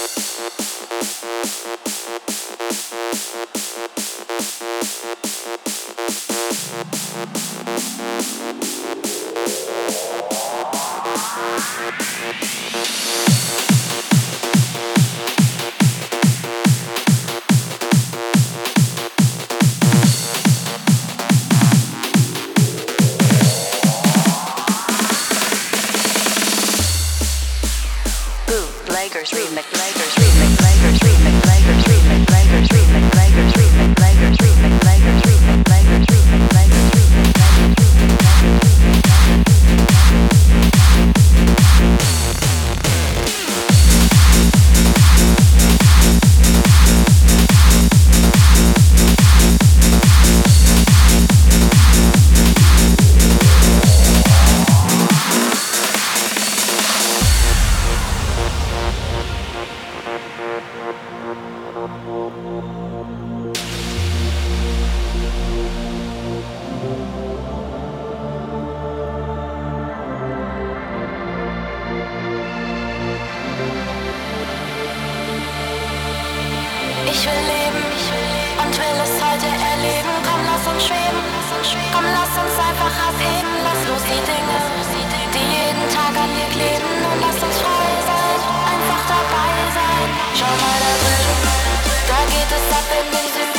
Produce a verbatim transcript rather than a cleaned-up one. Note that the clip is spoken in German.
Lakers remix, Lakers remix, Lakers remix, Lakers remix, Lakers remix, Lakers remix, Lakers remix, Lakers remix, Lakers remix, Lakers Ich will leben und will es heute erleben. Komm, lass uns schweben. Komm, lass uns einfach abheben. Lass los die Dinge, die jeden Tag an dir kleben. Und lass uns frei sein, einfach dabei sein. Schau mal da drüben, da geht es ab in den Süden.